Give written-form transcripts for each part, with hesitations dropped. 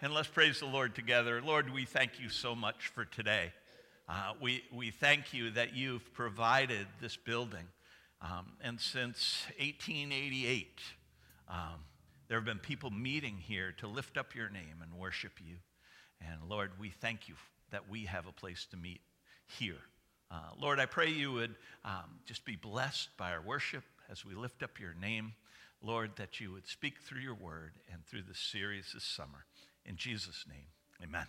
and let's praise the Lord together. Lord, we thank you so much for today. We thank you that you've provided this building. And since 1888, there have been people meeting here to lift up your name and worship you. And Lord, we thank you that we have a place to meet here. Lord, I pray you would just be blessed by our worship as we lift up your name. Lord, that you would speak through your word and through this series this summer. In Jesus' name, amen.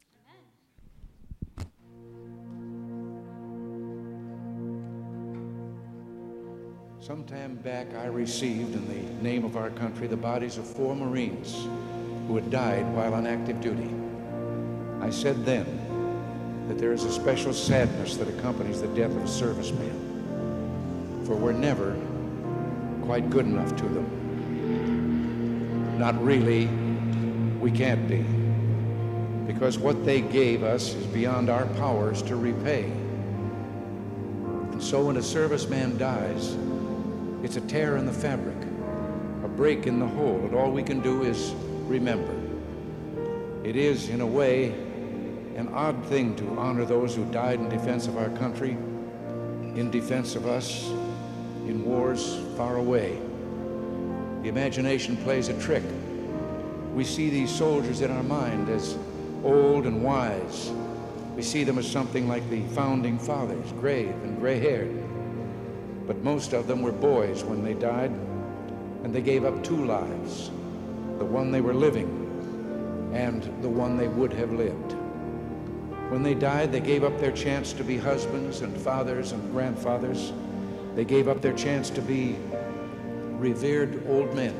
Sometime back, I received in the name of our country the bodies of 4 Marines who had died while on active duty. I said then that there is a special sadness that accompanies the death of a serviceman, for we're never quite good enough to them. Not really, we can't be, because what they gave us is beyond our powers to repay. And so when a serviceman dies, it's a tear in the fabric, a break in the whole, and all we can do is remember. It is, in a way, an odd thing to honor those who died in defense of our country, in defense of us, in wars far away. The imagination plays a trick. We see these soldiers in our mind as old and wise. We see them as something like the founding fathers, grave and gray-haired. But most of them were boys when they died, and they gave up 2 lives, the one they were living and the one they would have lived. When they died, they gave up their chance to be husbands and fathers and grandfathers. They gave up their chance to be revered old men.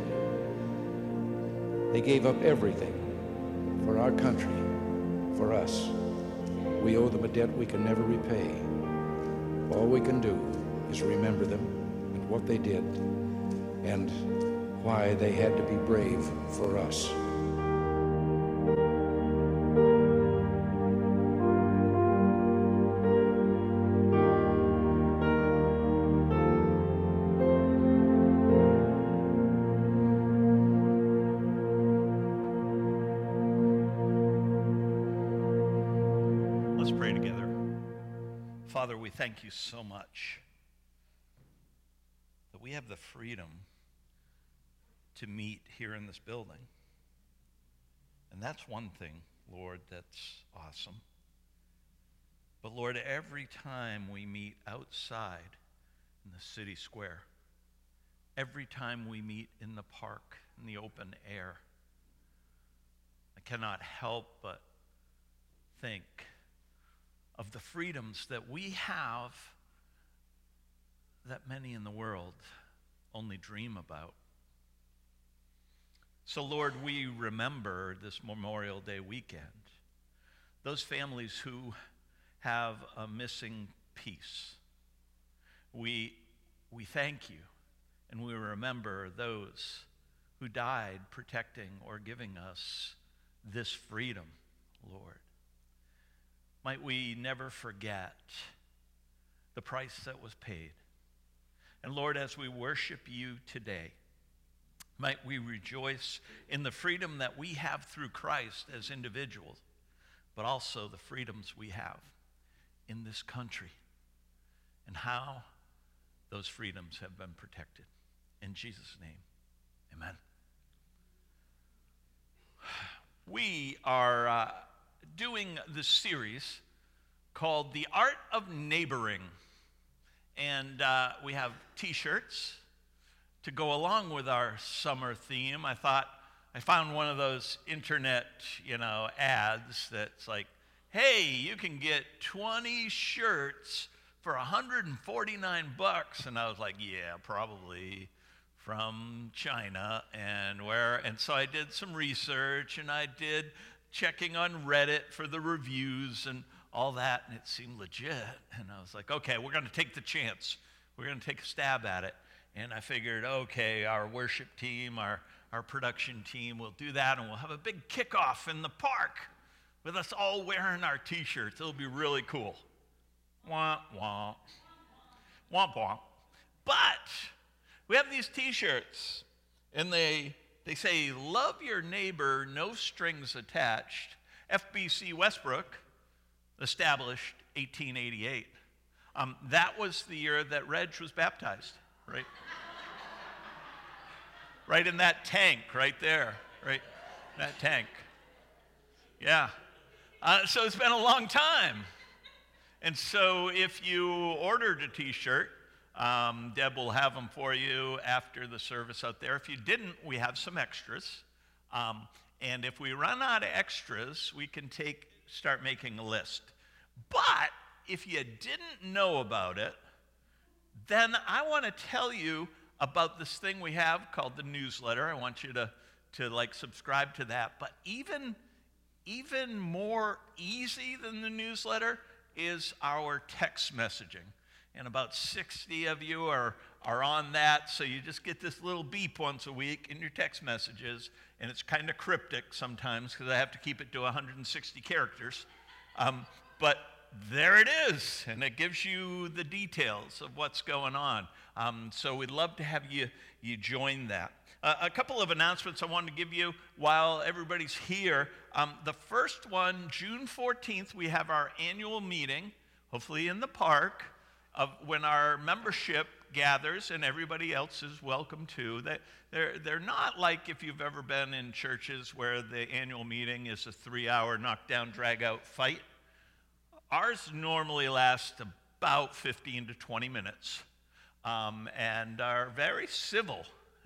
They gave up everything for our country, for us. We owe them a debt we can never repay. All we can do is remember them and what they did and why they had to be brave for us. Let's pray together. Father, we thank you so much that we have the freedom to meet here in this building. And that's one thing, Lord, that's awesome. But Lord, every time we meet outside in the city square, every time we meet in the park, in the open air, I cannot help but think of the freedoms that we have that many in the world only dream about. So Lord, we remember this Memorial Day weekend, those families who have a missing piece. We thank you, and we remember those who died protecting or giving us this freedom, Lord. Might we never forget the price that was paid. And Lord, as we worship you today, might we rejoice in the freedom that we have through Christ as individuals, but also the freedoms we have in this country and how those freedoms have been protected. In Jesus' name, amen. We are doing this series called The Art of Neighboring. And we have t-shirts to go along with our summer theme. I found one of those internet, ads that's like, hey, you can get 20 shirts for $149. And I was like, yeah, probably from China and where. And so I did some research, and I did checking on Reddit for the reviews and all that, and it seemed legit. And I was like, okay, we're going to take the chance. We're going to take a stab at it. And I figured, okay, our worship team, our production team will do that, and we'll have a big kickoff in the park with us all wearing our t-shirts. It'll be really cool. Wah, wah. Womp, womp. But we have these t-shirts, and they They say, love your neighbor, no strings attached. FBC Westbrook, established 1888. That was the year that Reg was baptized, right? Right in that tank right there, right? That tank. Yeah. So it's been a long time. And so if you ordered a t-shirt, Deb will have them for you after the service out there. If you didn't, we have some extras. And if we run out of extras, we can start making a list. But if you didn't know about it, then I want to tell you about this thing we have called the newsletter. I want you to subscribe to that. But even more easy than the newsletter is our text messaging. And about 60 of you are on that, so you just get this little beep once a week in your text messages, and it's kind of cryptic sometimes because I have to keep it to 160 characters. But there it is, and it gives you the details of what's going on. So we'd love to have you join that. A couple of announcements I wanted to give you while everybody's here. The first one, June 14th, we have our annual meeting, hopefully in the park, when our membership gathers, and everybody else is welcome too. They're not like if you've ever been in churches where the annual meeting is a 3-hour knockdown, drag-out fight. Ours normally lasts about 15 to 20 minutes and are very civil.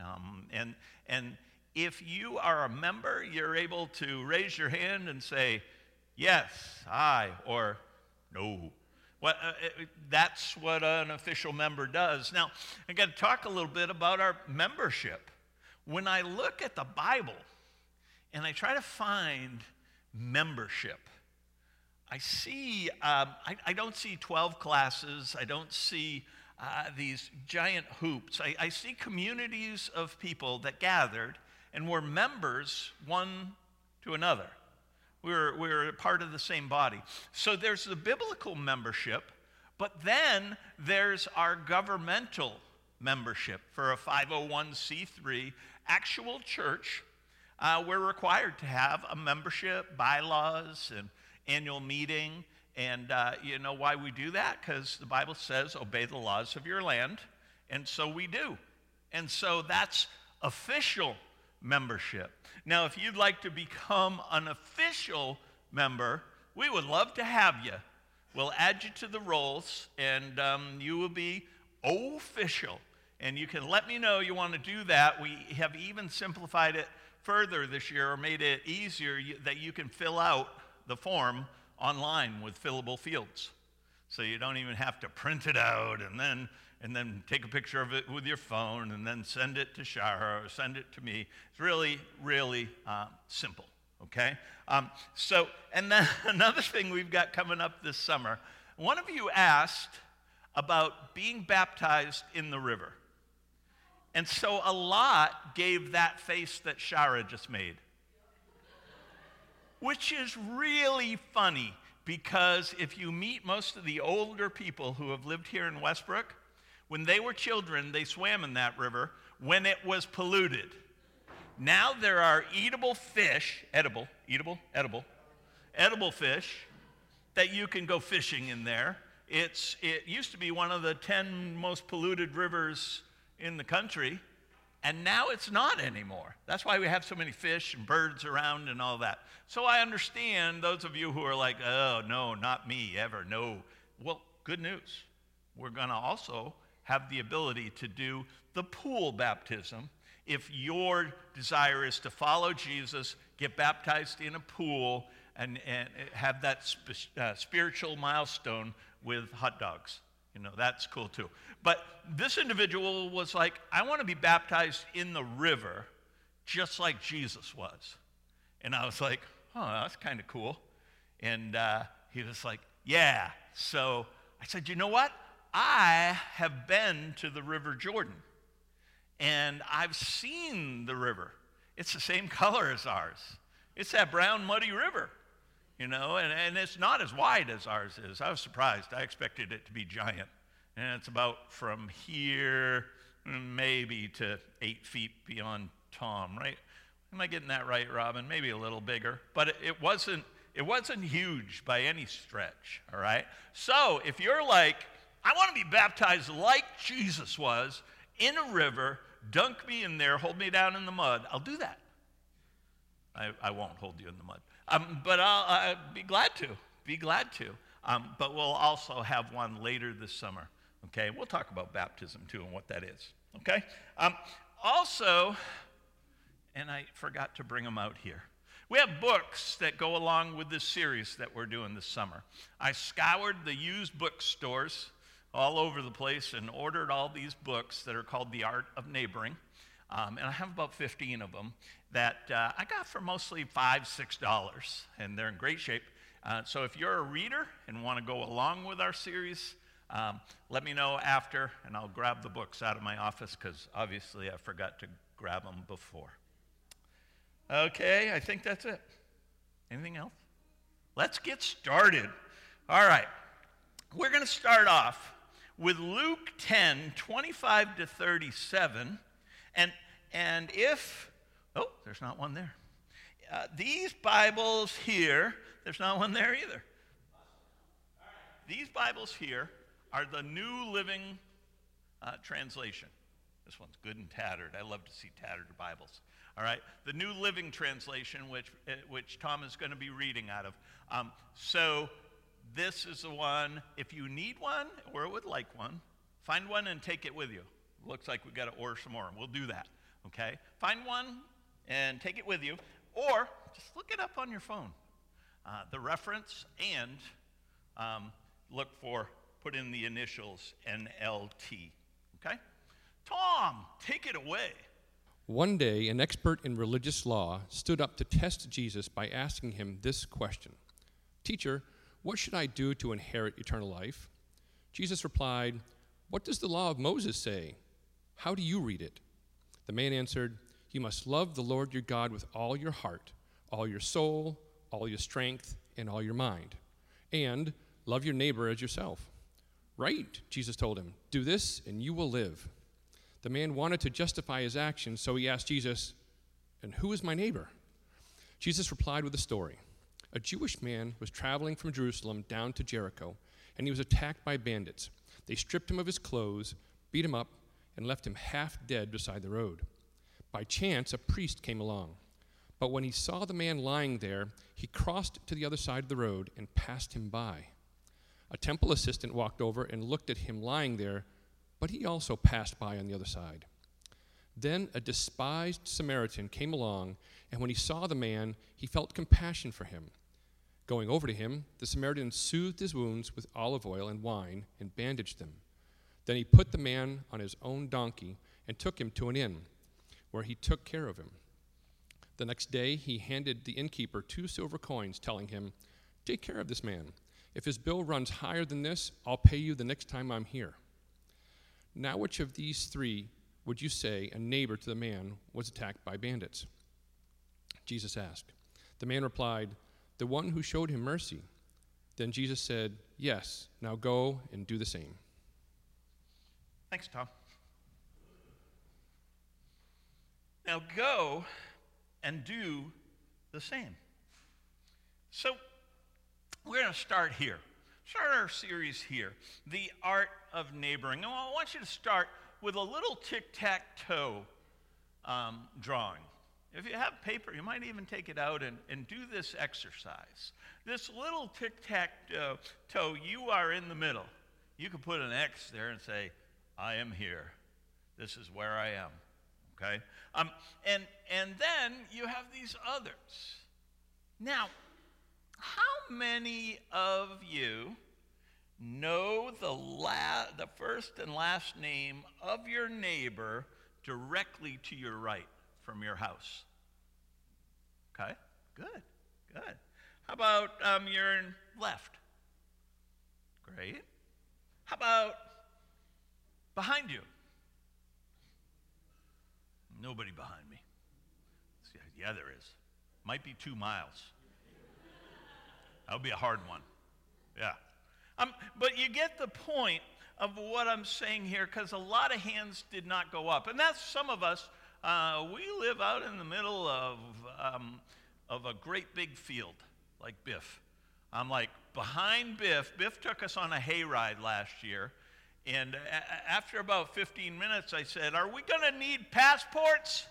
And if you are a member, you're able to raise your hand and say, yes, aye, or no. Well, that's what an official member does. Now, I got to talk a little bit about our membership. When I look at the Bible and I try to find membership, I see, I don't see 12 classes. I don't see these giant hoops. I see communities of people that gathered and were members one to another. We're part of the same body. So there's the biblical membership, but then there's our governmental membership for a 501c3 actual church. We're required to have a membership, bylaws, and annual meeting. And you know why we do that? Because the Bible says, obey the laws of your land. And so we do. And so that's official membership. Now, if you'd like to become an official member, we would love to have you. We'll add you to the rolls, and you will be official. And you can let me know you want to do that. We have even simplified it further this year, or made it easier that you can fill out the form online with fillable fields. So you don't even have to print it out and then take a picture of it with your phone and then send it to Shara or send it to me. It's really, really simple, okay? And then another thing we've got coming up this summer, one of you asked about being baptized in the river. And so a lot gave that face that Shara just made, which is really funny because if you meet most of the older people who have lived here in Westbrook, when they were children, they swam in that river when it was polluted. Now there are eatable fish, edible fish that you can go fishing in there. It used to be one of the 10 most polluted rivers in the country, and now it's not anymore. That's why we have so many fish and birds around and all that. So I understand those of you who are like, oh, no, not me, ever, no. Well, good news. We're going to also have the ability to do the pool baptism. If your desire is to follow Jesus, get baptized in a pool, and have that spiritual milestone with hot dogs. You know, that's cool too. But this individual was like, I want to be baptized in the river just like Jesus was. And I was like, oh, that's kind of cool. And he was like, yeah. So I said, you know what? I have been to the River Jordan, and I've seen the river. It's the same color as ours. It's that brown, muddy river, you know, and it's not as wide as ours is. I was surprised. I expected it to be giant. And it's about from here maybe to 8 feet beyond Tom, right? Am I getting that right, Robin? Maybe a little bigger, but it wasn't huge by any stretch, all right? So if you're like, I want to be baptized like Jesus was, in a river, dunk me in there, hold me down in the mud, I'll do that. I won't hold you in the mud, but I'll be glad to. But we'll also have one later this summer, okay? We'll talk about baptism too and what that is, okay? Also, and I forgot to bring them out here, we have books that go along with this series that we're doing this summer. I scoured the used bookstores all over the place and ordered all these books that are called The Art of Neighboring. And I have about 15 of them that I got for mostly $5, $6, and they're in great shape. So if you're a reader and want to go along with our series, let me know after, and I'll grab the books out of my office because obviously I forgot to grab them before. Okay, I think that's it. Anything else? Let's get started. All right, we're going to start off with Luke 10, 25 to 37. And if, oh, there's not one there. These Bibles here, there's not one there either. These Bibles here are the New Living Translation. This one's good and tattered. I love to see tattered Bibles. All right, the New Living Translation, which Tom is going to be reading out of. So this is the one. If you need one or would like one, find one and take it with you. Looks like we've got to order some more. We'll do that, okay? Find one and take it with you, or just look it up on your phone. The reference, and put in the initials NLT, okay? Tom, take it away. One day, an expert in religious law stood up to test Jesus by asking him this question: "Teacher, what should I do to inherit eternal life?" Jesus replied, "What does the law of Moses say? How do you read it?" The man answered, "You must love the Lord your God with all your heart, all your soul, all your strength, and all your mind, and love your neighbor as yourself." "Right," Jesus told him, "do this and you will live." The man wanted to justify his actions, so he asked Jesus, "And who is my neighbor?" Jesus replied with a story. A Jewish man was traveling from Jerusalem down to Jericho, and he was attacked by bandits. They stripped him of his clothes, beat him up, and left him half dead beside the road. By chance, a priest came along. But when he saw the man lying there, he crossed to the other side of the road and passed him by. A temple assistant walked over and looked at him lying there, but he also passed by on the other side. Then a despised Samaritan came along, and when he saw the man, he felt compassion for him. Going over to him, the Samaritan soothed his wounds with olive oil and wine and bandaged them. Then he put the man on his own donkey and took him to an inn, where he took care of him. The next day, he handed the innkeeper 2 silver coins, telling him, "Take care of this man. If his bill runs higher than this, I'll pay you the next time I'm here." Now, which of these 3 would you say a neighbor to the man was attacked by bandits? Jesus asked. The man replied, "The one who showed him mercy." Then Jesus said, "Yes, now go and do the same." Thanks, Tom. Now go and do the same. So we're going to start here. Start our series here, The Art of Neighboring. And I want you to start with a little tic-tac-toe drawing. If you have paper, you might even take it out and do this exercise. This little tic-tac-toe, you are in the middle. You could put an X there and say, "I am here. This is where I am." Okay? And then you have these others. Now, how many of you know the first and last name of your neighbor directly to your right from your house? Okay, good. How about your left? Great. How about behind you? Nobody behind me. Yeah, there is. Might be 2 miles. That would be a hard one. Yeah. But you get the point of what I'm saying here, because a lot of hands did not go up. And that's some of us We live out in the middle of a great big field, like Biff. I'm like behind Biff. Biff took us on a hayride last year. And after about 15 minutes, I said, are we going to need passports?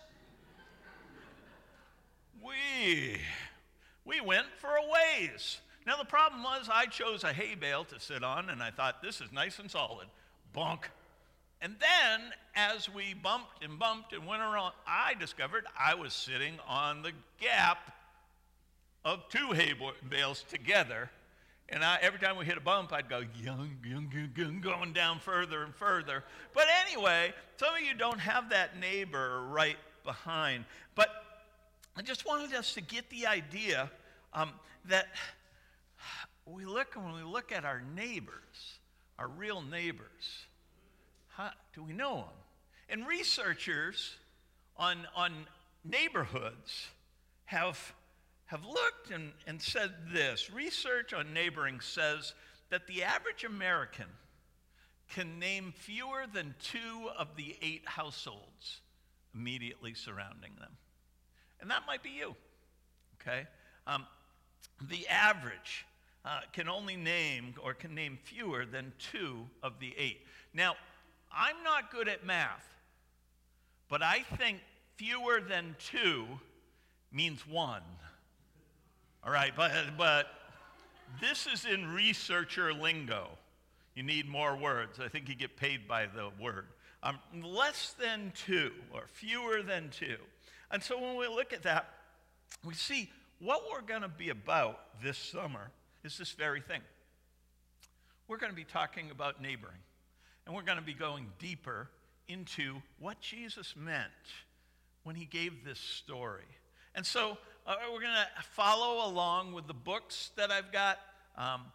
We went for a ways. Now, the problem was I chose a hay bale to sit on, and I thought, this is nice and solid. Bonk. And then, as we bumped and went around, I discovered I was sitting on the gap of two hay bales together. And every time we hit a bump, I'd go, going down further and further. But anyway, some of you don't have that neighbor right behind. But I just wanted us to get the idea that when we look at our neighbors, our real neighbors, do we know them? And researchers on neighborhoods have looked and said this. Research on neighboring says that the average American can name fewer than 2 of the 8 households immediately surrounding them. And that might be you, okay? The average can name fewer than 2 of the 8. Now, I'm not good at math, but I think fewer than 2 means 1. All right, but this is in researcher lingo. You need more words. I think you get paid by the word. Less than 2 or fewer than 2. And so when we look at that, we see what we're going to be about this summer is this very thing. We're going to be talking about neighboring. And we're going to be going deeper into what Jesus meant when he gave this story. And so we're going to follow along with the books that I've got. I'm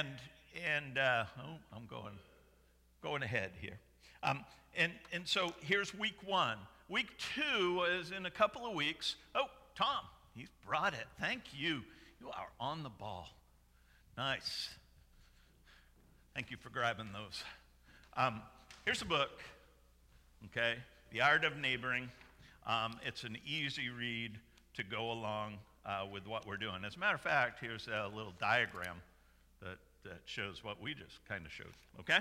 going ahead here. And so here's week 1. Week 2 is in a couple of weeks. Oh, Tom, he's brought it. Thank you. You are on the ball. Nice. Thank you for grabbing those. Here's a book, okay? The Art of Neighboring. It's an easy read to go along with what we're doing. As a matter of fact, here's a little diagram that shows what we just kind of showed, okay?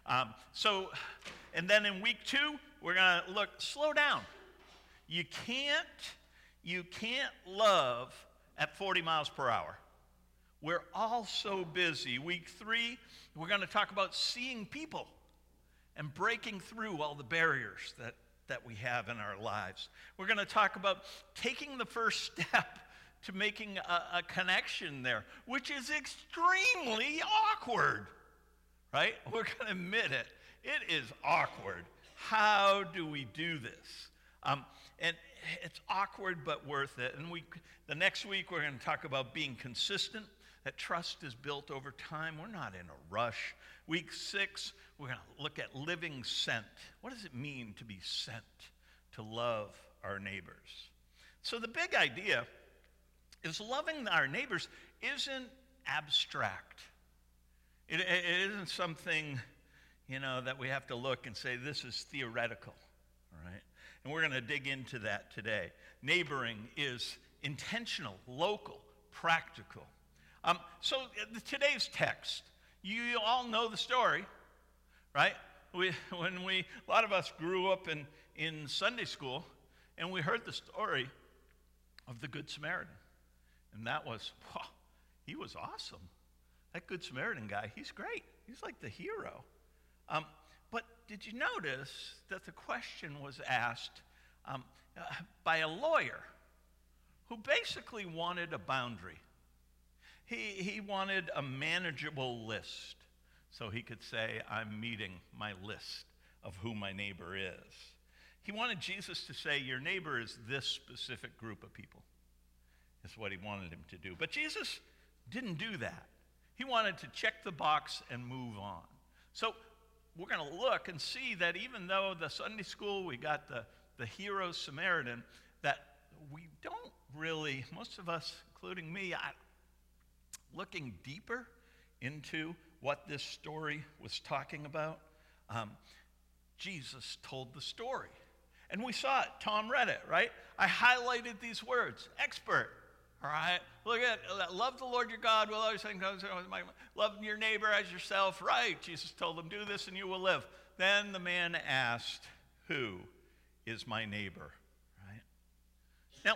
And then in week 2, we're going to slow down. You can't love at 40 miles per hour. We're all so busy. Week 3, we're going to talk about seeing people and breaking through all the barriers that we have in our lives. We're going to talk about taking the first step to making a connection there, which is extremely awkward, right? We're going to admit it. It is awkward. How do we do this? And it's awkward, but worth it. And the next week, we're going to talk about being consistent, that trust is built over time. We're not in a rush. Week 6, we're going to look at living sent. What does it mean to be sent to love our neighbors? So the big idea is loving our neighbors isn't abstract. It isn't something, that we have to look and say, this is theoretical, all right? And we're going to dig into that today. Neighboring is intentional, local, practical. So today's text, you all know the story, right? A lot of us grew up in Sunday school, and we heard the story of the Good Samaritan. And that was, he was awesome. That Good Samaritan guy, he's great. He's like the hero. But did you notice that the question was asked by a lawyer who basically wanted a boundary? He wanted a manageable list so he could say, I'm meeting my list of who my neighbor is. He wanted Jesus to say, your neighbor is this specific group of people. That's what he wanted him to do. But Jesus didn't do that. He wanted to check the box and move on. So we're going to look and see that even though the Sunday school, we got the hero Samaritan, that we don't really, most of us, including me, looking deeper into what this story was talking about, Jesus told the story. And we saw it. Tom read it, right? I highlighted these words. Expert. All right? Look at love the Lord your God with all your things. Love your neighbor as yourself. Right. Jesus told him, do this and you will live. Then the man asked, who is my neighbor? Right? Now,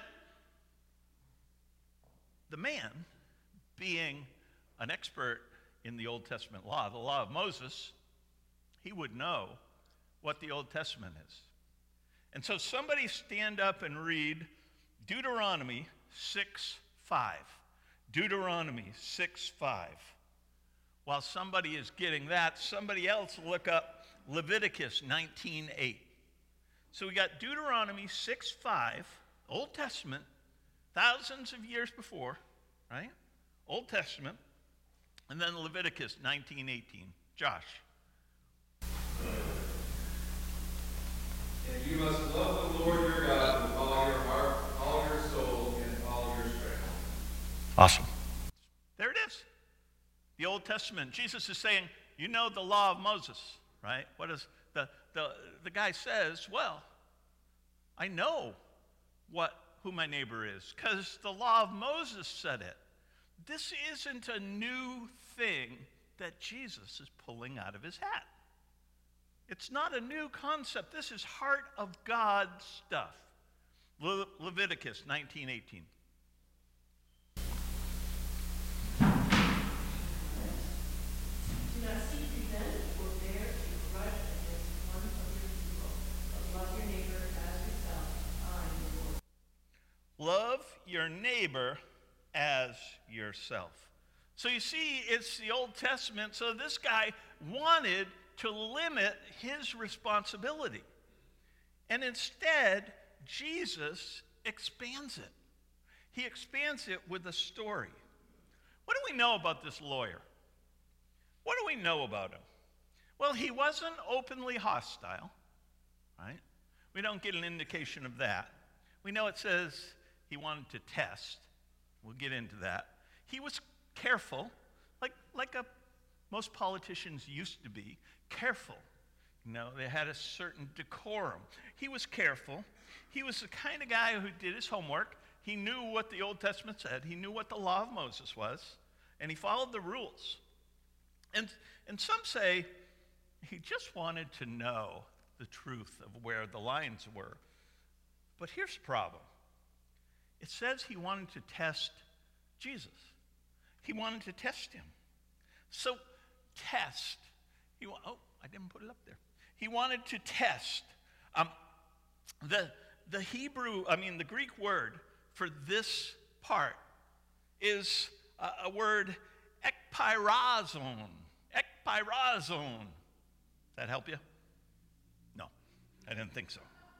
the man, being an expert in the Old Testament law, the law of Moses, he would know what the Old Testament is. And so somebody stand up and read Deuteronomy 6:5. Deuteronomy 6:5. While somebody is getting that, somebody else look up Leviticus 19:8. So we got Deuteronomy 6:5, Old Testament, thousands of years before, right? Old Testament. And then Leviticus 19:18. Josh. And you must love the Lord your God with all your heart, all your soul, and all your strength. Awesome. There it is. The Old Testament. Jesus is saying, you know the law of Moses, right? What is the guy says, well, I know who my neighbor is, because the law of Moses said it. This isn't a new thing that Jesus is pulling out of his hat. It's not a new concept. This is heart of God stuff. Leviticus 19:18. Do not seek revenge or bear a grudge against one of your people, but love your neighbor as yourself. I am the Lord. Love your neighbor as yourself. So you see, it's the Old Testament, so this guy wanted to limit his responsibility. And instead, Jesus expands it. He expands it with a story. What do we know about this lawyer? What do we know about him? Well, he wasn't openly hostile, right? We don't get an indication of that. We know it says he wanted to test. We'll get into that. He was careful, like most politicians used to be, careful. You know, they had a certain decorum. He was careful. He was the kind of guy who did his homework. He knew what the Old Testament said. He knew what the law of Moses was, and he followed the rules. And some say he just wanted to know the truth of where the lines were. But here's the problem. It says he wanted to test Jesus. He wanted to test him. So, test. I didn't put it up there. He wanted to test. The Greek word for this part is a word ekpyrazon. Ekpyrazon. That help you? No, I didn't think so.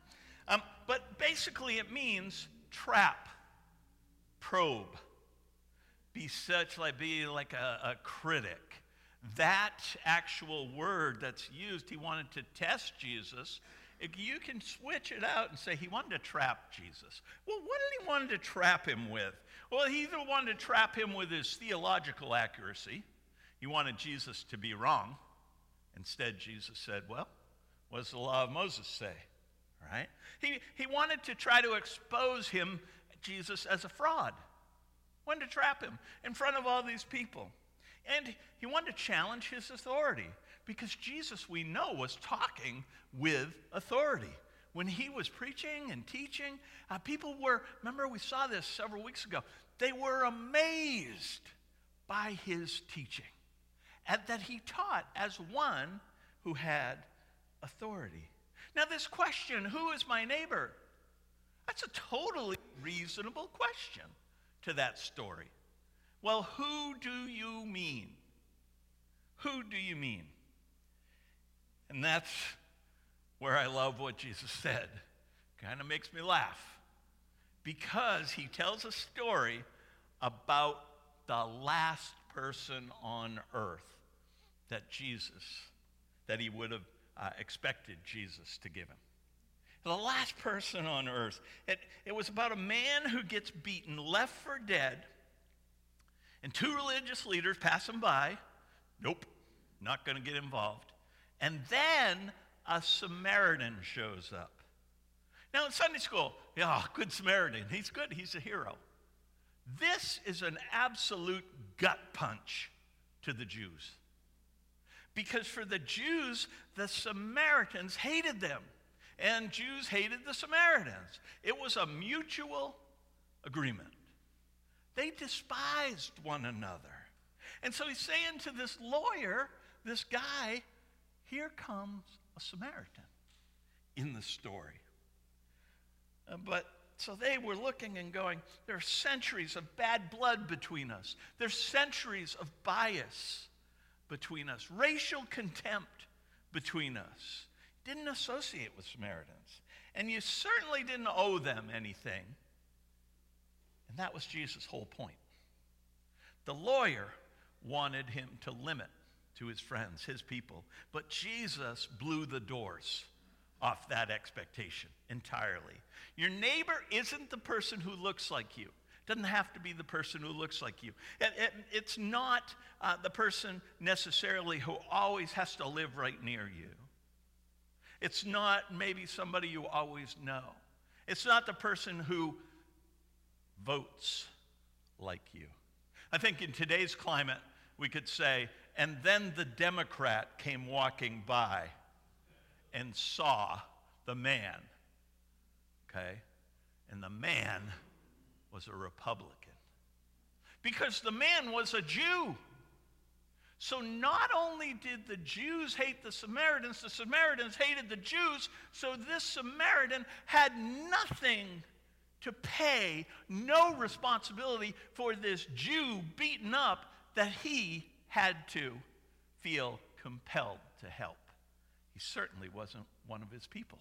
But basically it means trap, probe, be like a critic. That actual word that's used, he wanted to test Jesus. You can switch it out and say he wanted to trap Jesus. Well, what did he want to trap him with? Well, he either wanted to trap him with his theological accuracy. He wanted Jesus to be wrong. Instead, Jesus said, well, what does the law of Moses say? Right? He wanted to try to expose him, Jesus, as a fraud. Wanted to trap him in front of all these people. And he wanted to challenge his authority, because Jesus, we know, was talking with authority. When he was preaching and teaching, people were, remember we saw this several weeks ago, they were amazed by his teaching, and that he taught as one who had authority. Now this question, who is my neighbor? That's a totally reasonable question to that story. Well, who do you mean? Who do you mean? And that's where I love what Jesus said. Kind of makes me laugh. Because he tells a story about the last person on earth that he would have expected Jesus to give him. The last person on earth. It was about a man who gets beaten, left for dead, and two religious leaders pass him by. Nope, not going to get involved. And then a Samaritan shows up. Now in Sunday school, yeah, Good Samaritan, he's good, he's a hero. This is an absolute gut punch to the Jews. Because for the Jews, the Samaritans hated them, and Jews hated the Samaritans. It was a mutual agreement. They despised one another. And so he's saying to this lawyer, this guy, here comes a Samaritan in the story. So they were looking and going, there are centuries of bad blood between us. There's centuries of bias between us, racial contempt between us. Didn't associate with Samaritans. And you certainly didn't owe them anything. And that was Jesus' whole point. The lawyer wanted him to limit to his friends, his people. But Jesus blew the doors off that expectation entirely. Your neighbor isn't the person who looks like you. Doesn't have to be the person who looks like you. It's not the person necessarily who always has to live right near you. It's not maybe somebody you always know. It's not the person who votes like you. I think in today's climate, we could say, and then the Democrat came walking by and saw the man, okay? And the man was a Republican. Because the man was a Jew. So not only did the Jews hate the Samaritans hated the Jews, so this Samaritan had nothing to pay, no responsibility for this Jew beaten up that he had to feel compelled to help. He certainly wasn't one of his people.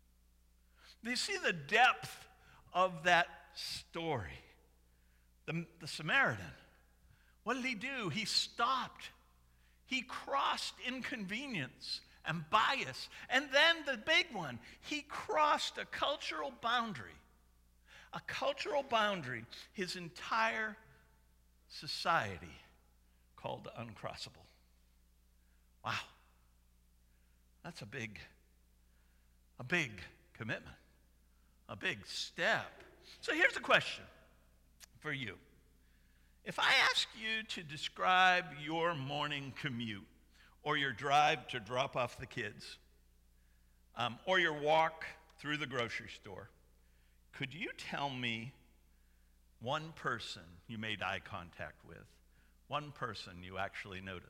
You see the depth of that story. The Samaritan, what did he do? He stopped. He crossed inconvenience and bias. And then the big one, he crossed a cultural boundary. A cultural boundary his entire society called uncrossable. Wow. That's a big commitment, a big step. So here's a question for you. If I ask you to describe your morning commute, or your drive to drop off the kids, or your walk through the grocery store, could you tell me one person you made eye contact with, one person you actually noticed?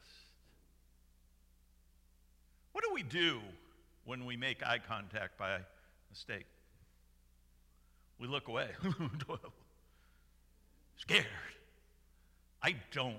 What do we do when we make eye contact by mistake? We look away. Scared. I don't.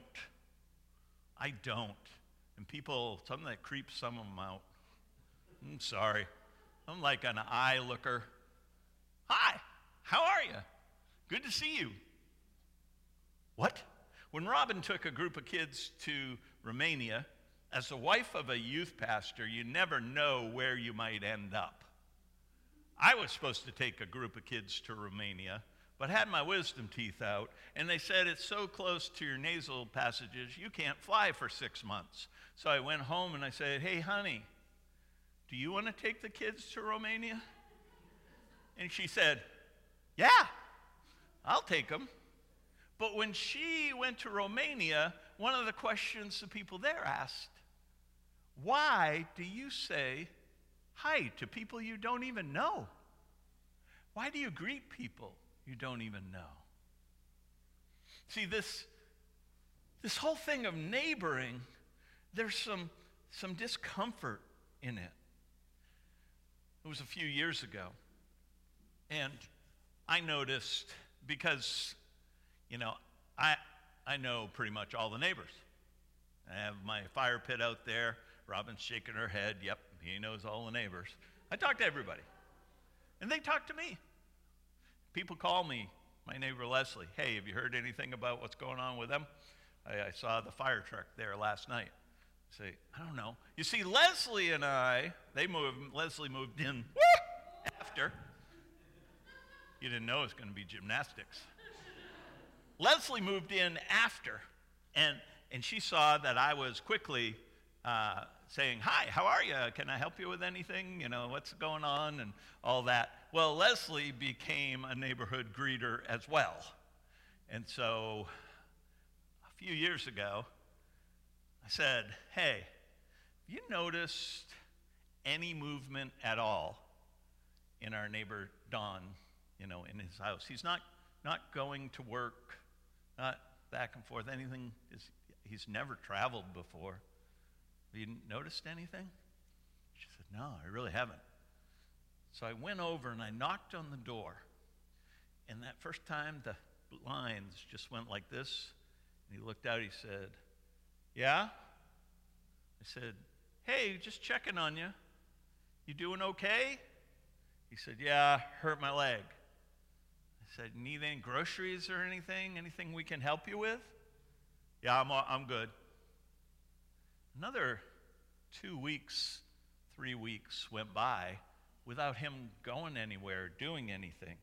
And people, some that creeps some of them out. I'm sorry. I'm like an eye looker. Hi, how are you? Good to see you. What? When Robin took a group of kids to Romania, as the wife of a youth pastor, you never know where you might end up. I was supposed to take a group of kids to Romania, but had my wisdom teeth out, and they said it's so close to your nasal passages, you can't fly for 6 months. So I went home and I said, hey, honey, do you want to take the kids to Romania? And she said, yeah, I'll take them. But when she went to Romania, one of the questions the people there asked, why do you say hi to people you don't even know? Why do you greet people you don't even know? See, this whole thing of neighboring, there's some discomfort in it. It was a few years ago, and I noticed, because, I know pretty much all the neighbors. I have my fire pit out there. Robin's shaking her head. Yep, he knows all the neighbors. I talk to everybody, and they talk to me. People call me, my neighbor Leslie, hey, have you heard anything about what's going on with them? I saw the fire truck there last night. I say, I don't know. You see, Leslie and I, Leslie moved in after. You didn't know it was going to be gymnastics. Leslie moved in after, and she saw that I was quickly saying, hi, how are you? Can I help you with anything? What's going on? And all that. Well, Leslie became a neighborhood greeter as well. And so a few years ago, I said, hey, have you noticed any movement at all in our neighbor Don, in his house? He's not going to work, not back and forth, anything. He's never traveled before. Have you noticed anything? She said, no, I really haven't. So I went over and I knocked on the door. And that first time, the blinds just went like this. And he looked out, he said, yeah? I said, hey, just checking on you. You doing okay? He said, yeah, hurt my leg. I said, need any groceries or anything? Anything we can help you with? Yeah, I'm good. Another 2 weeks, 3 weeks went by without him going anywhere, doing anything.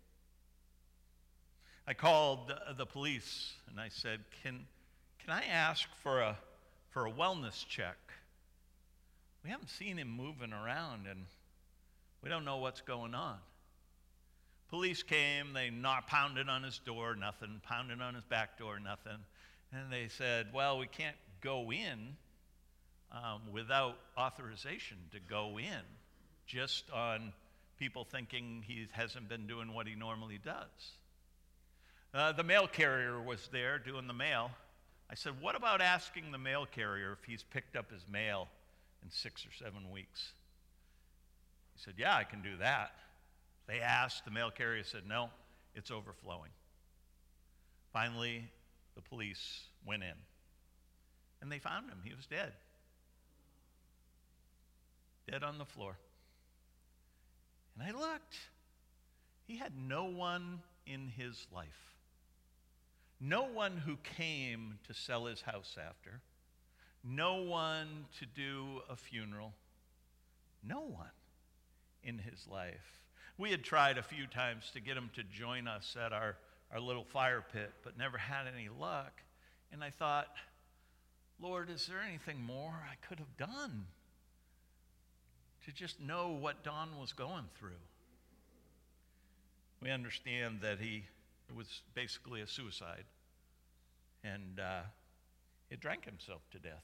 I called the police and I said, can I ask for a wellness check? We haven't seen him moving around and we don't know what's going on. Police came, they pounded on his door, nothing, pounded on his back door, nothing. And they said, well, we can't go in without authorization to go in, just on people thinking he hasn't been doing what he normally does. The mail carrier was there doing the mail. I said, what about asking the mail carrier if he's picked up his mail in 6 or 7 weeks? He said, yeah, I can do that. They asked, the mail carrier said, no, it's overflowing. Finally, the police went in, and they found him. He was dead. Dead on the floor. And I looked. He had no one in his life. No one who came to sell his house after. No one to do a funeral. No one in his life. We had tried a few times to get him to join us at our little fire pit, but never had any luck. And I thought, Lord, is there anything more I could have done to just know what Don was going through? We understand that it was basically a suicide, and he drank himself to death.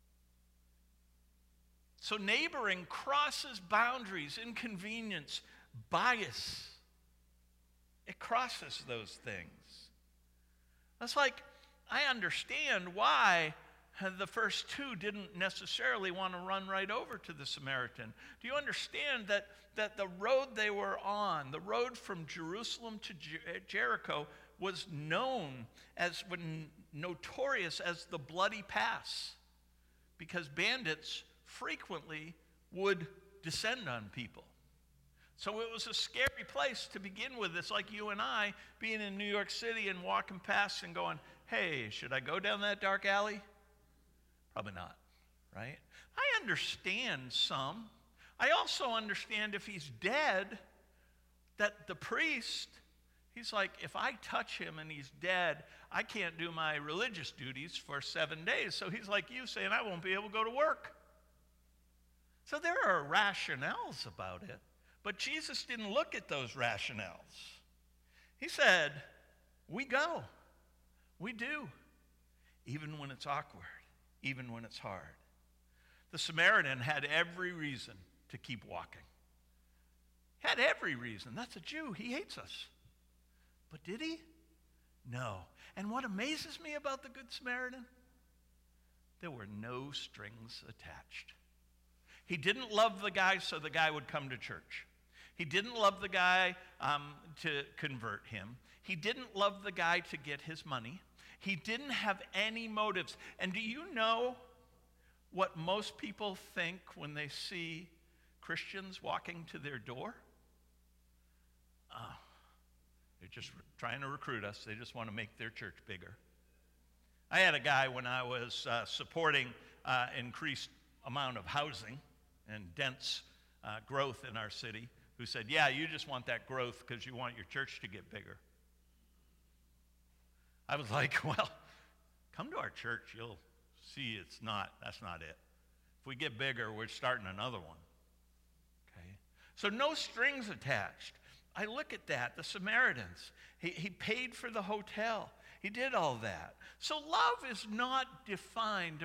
So neighboring crosses boundaries, inconvenience, bias. It crosses those things. That's like, I understand why the first two didn't necessarily want to run right over to the Samaritan. Do you understand that the road they were on, the road from Jerusalem to Jericho, was notorious as the Bloody Pass, because bandits frequently would descend on people. So it was a scary place to begin with. It's like you and I being in New York City and walking past and going, hey, should I go down that dark alley? Probably not, right? I understand some. I also understand if he's dead, that the priest, he's like, if I touch him and he's dead, I can't do my religious duties for 7 days. So he's like you saying, I won't be able to go to work. So there are rationales about it. But Jesus didn't look at those rationales. He said, we go. We do. Even when it's awkward. Even when it's hard. The Samaritan had every reason to keep walking. Had every reason. That's a Jew. He hates us. But did he? No. And what amazes me about the Good Samaritan? There were no strings attached. He didn't love the guy so the guy would come to church. He didn't love the guy to convert him. He didn't love the guy to get his money. He didn't have any motives. And do you know what most people think when they see Christians walking to their door? They're just trying to recruit us. They just want to make their church bigger. I had a guy when I was supporting increased amount of housing and dense growth in our city, who said, yeah, you just want that growth because you want your church to get bigger. I was like, well, come to our church, you'll see that's not it. If we get bigger, we're starting another one. Okay? So no strings attached. I look at that, the Samaritans. He paid for the hotel. He did all that. So love is not defined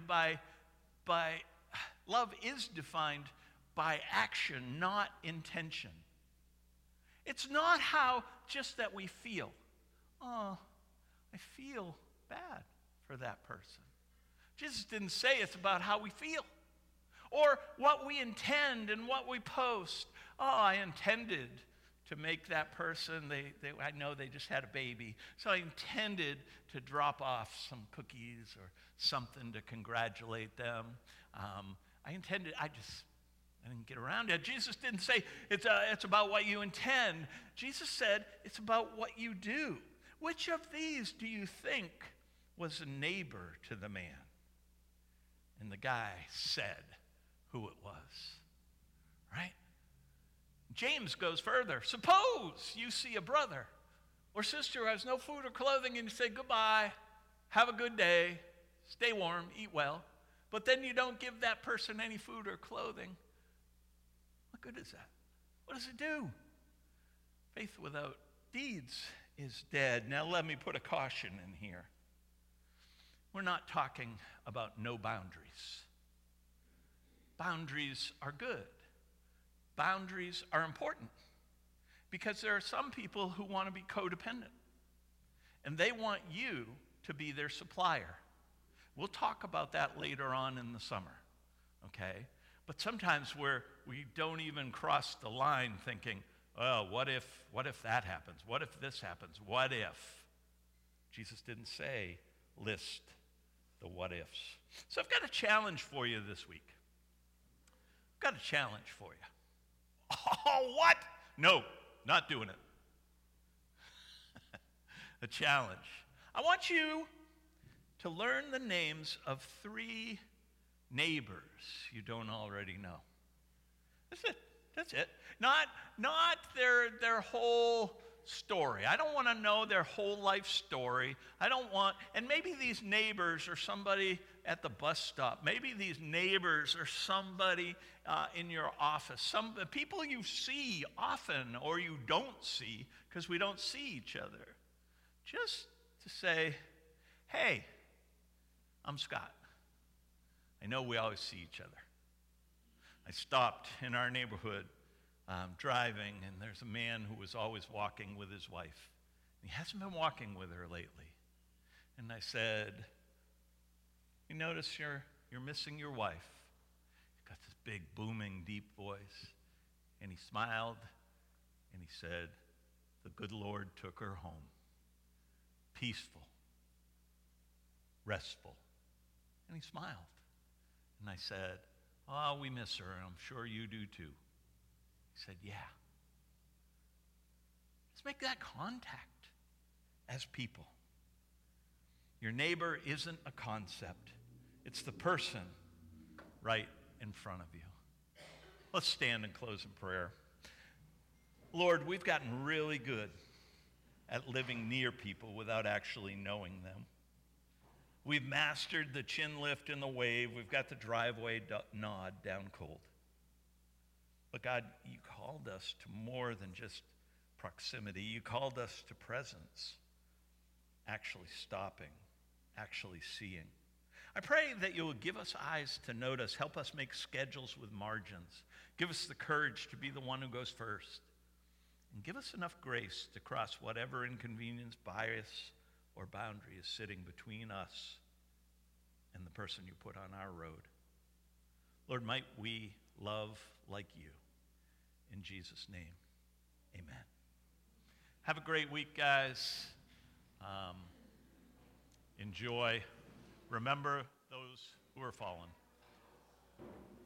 love is defined by action, not intention. It's not how just that we feel. Oh, I feel bad for that person. Jesus didn't say it's about how we feel or what we intend and what we post. Oh, I intended to make that person, I know they just had a baby, so I intended to drop off some cookies or something to congratulate them. I didn't get around to it. Jesus didn't say it's about what you intend. Jesus said it's about what you do. Which of these do you think was a neighbor to the man? And the guy said who it was, right? James goes further. Suppose you see a brother or sister who has no food or clothing and you say, goodbye, have a good day, stay warm, eat well, but then you don't give that person any food or clothing. What good is that? What does it do? Faith without deeds is dead. Now let me put a caution in here. We're not talking about no boundaries. Boundaries are good. Boundaries are important because there are some people who want to be codependent and they want you to be their supplier. We'll talk about that later on in the summer, okay? But sometimes we don't even cross the line thinking, oh, what if that happens? What if this happens? What if? Jesus didn't say list the what ifs. So I've got a challenge for you this week. I've got a challenge for you. Oh, what? No, not doing it. A challenge. I want you to learn the names of 3 neighbors you don't already know. That's it. That's it. Not their whole story. I don't want to know their whole life story. And maybe these neighbors are somebody at the bus stop. Maybe these neighbors are somebody in your office. Some people you see often or you don't see because we don't see each other. Just to say, hey, I'm Scott. I know we always see each other. I stopped in our neighborhood driving, and there's a man who was always walking with his wife. He hasn't been walking with her lately. And I said, you notice you're missing your wife. He's got this big, booming, deep voice. And he smiled, and he said, the good Lord took her home. Peaceful, restful. And he smiled. And I said, oh, we miss her, and I'm sure you do too. He said, yeah. Let's make that contact as people. Your neighbor isn't a concept. It's the person right in front of you. Let's stand and close in prayer. Lord, we've gotten really good at living near people without actually knowing them. We've mastered the chin lift and the wave. We've got the driveway nod down cold. But God, you called us to more than just proximity. You called us to presence, actually stopping, actually seeing. I pray that you will give us eyes to notice, help us make schedules with margins. Give us the courage to be the one who goes first. And give us enough grace to cross whatever inconvenience, bias, or boundary is sitting between us and the person you put on our road. Lord, might we love like you. In Jesus' name, amen. Have a great week, guys. Enjoy. Remember those who are fallen.